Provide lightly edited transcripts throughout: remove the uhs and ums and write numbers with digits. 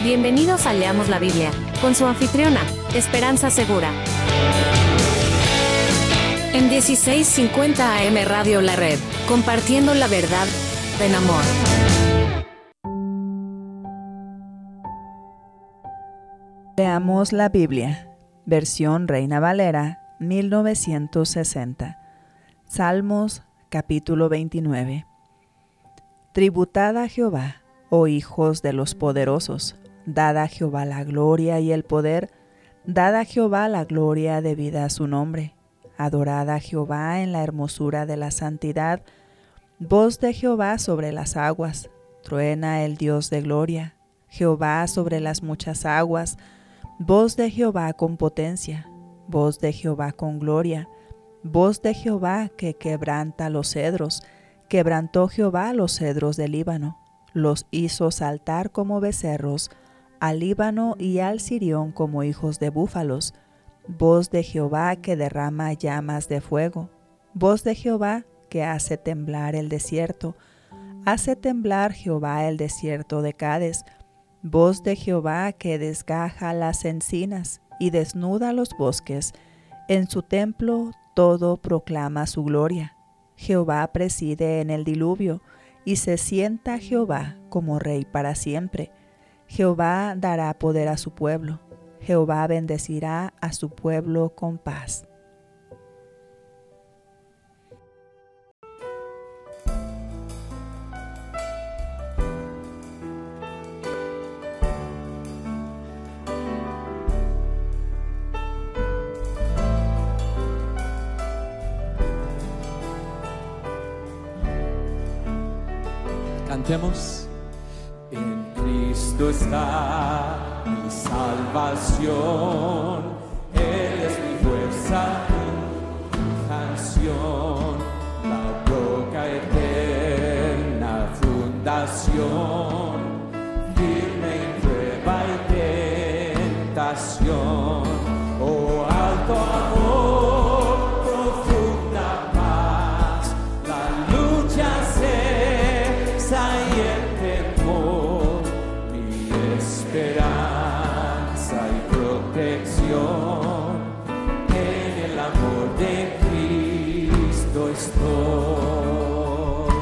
Bienvenidos a Leamos la Biblia, con su anfitriona, Esperanza Segura. En 1650 AM Radio La Red, compartiendo la verdad en amor. Leamos la Biblia, versión Reina Valera, 1960. Salmos, capítulo 29. Tributad a Jehová, oh hijos de los poderosos, dad a Jehová la gloria y el poder, dad a Jehová la gloria debida a su nombre. Adorad a Jehová en la hermosura de la santidad, voz de Jehová sobre las aguas, truena el Dios de gloria, Jehová sobre las muchas aguas, voz de Jehová con potencia, voz de Jehová con gloria, voz de Jehová que quebranta los cedros, quebrantó Jehová los cedros del Líbano, los hizo saltar como becerros, al Líbano y al Sirión como hijos de búfalos, voz de Jehová que derrama llamas de fuego, voz de Jehová que hace temblar el desierto, hace temblar Jehová el desierto de Cades, voz de Jehová que desgaja las encinas y desnuda los bosques, en su templo todo proclama su gloria. Jehová preside en el diluvio, y se sienta Jehová como rey para siempre. Jehová dará poder a su pueblo, Jehová bendecirá a su pueblo con paz. Cantemos. En Cristo está mi salvación, Él es mi fuerza, mi canción, la roca eterna, fundación, firme en prueba y tentación. Oh, alto amor, profunda paz, la lucha cesa y el temor, mi esperanza y protección, en el amor de Cristo estoy.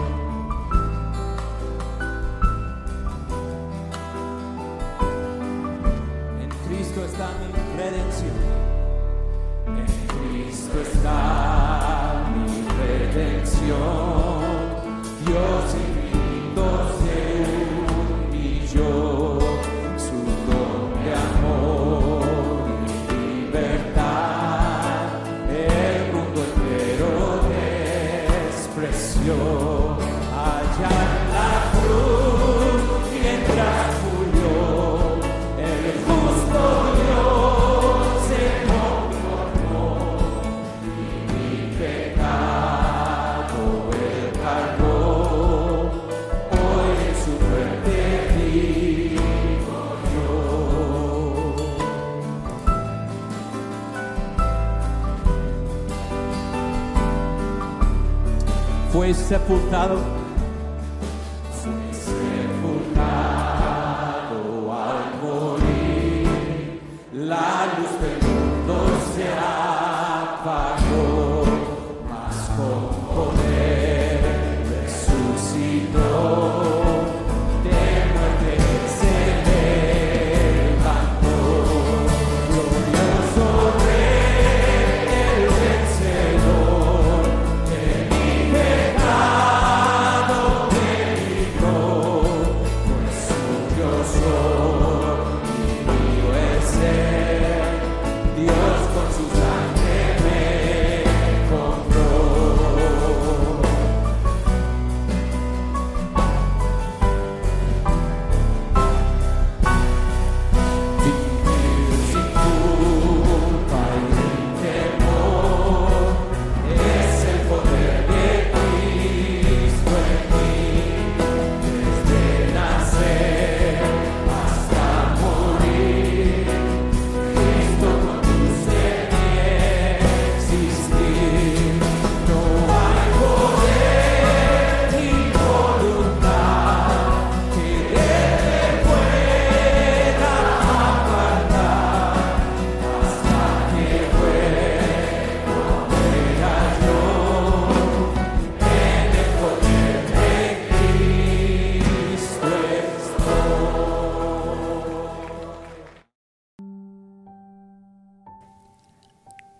En Cristo está mi redención, en Cristo está mi redención, Dios infinito se humilló, su don de amor y libertad, el mundo entero despreció. Allá en la cruz, mientras murió, el justo Dios se conformó, y mi pecado Él cargó. Hoy en su fuerte vivo yo. Fue sepultado al morir, la luz del mundo se apagó, mas con poder resucitó, de muerte se levantó, glorioso Rey, el vencedor, de mi pecado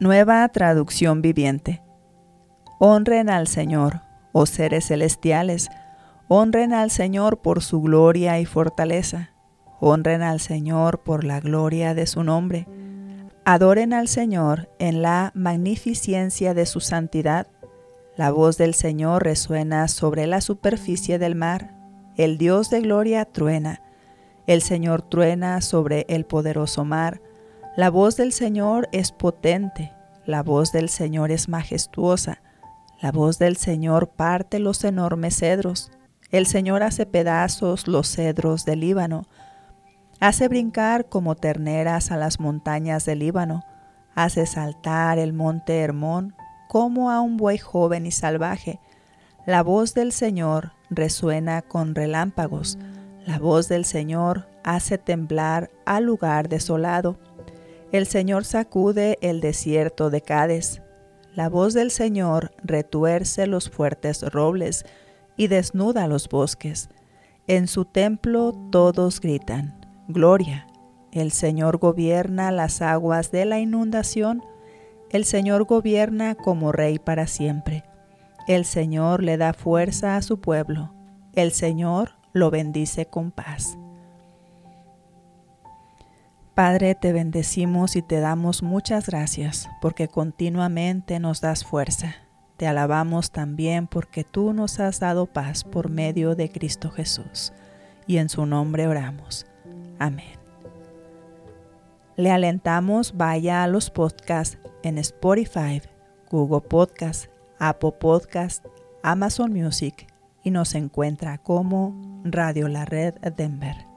Nueva traducción viviente. Honren al Señor, oh seres celestiales, honren al Señor por su gloria y fortaleza. Honren al Señor por la gloria de su nombre. Adoren al Señor en la magnificencia de su santidad. La voz del Señor resuena sobre la superficie del mar. El Dios de gloria truena. El Señor truena sobre el poderoso mar. La voz del Señor es potente. La voz del Señor es majestuosa. La voz del Señor parte los enormes cedros. El Señor hace pedazos los cedros del Líbano. Hace brincar como terneras a las montañas del Líbano. Hace saltar el monte Hermón como a un buey joven y salvaje. La voz del Señor resuena con relámpagos. La voz del Señor hace temblar al lugar desolado. El Señor sacude el desierto de Cades. La voz del Señor retuerce los fuertes robles y desnuda los bosques. En su templo todos gritan: Gloria. El Señor gobierna las aguas de la inundación. El Señor gobierna como Rey para siempre. El Señor le da fuerza a su pueblo. El Señor lo bendice con paz. Padre, te bendecimos y te damos muchas gracias porque continuamente nos das fuerza. Te alabamos también porque tú nos has dado paz por medio de Cristo Jesús. Y en su nombre oramos. Amén. Le alentamos, vaya a los podcasts en Spotify, Google Podcasts, Apple Podcasts, Amazon Music y nos encuentra como Radio La Red Denver.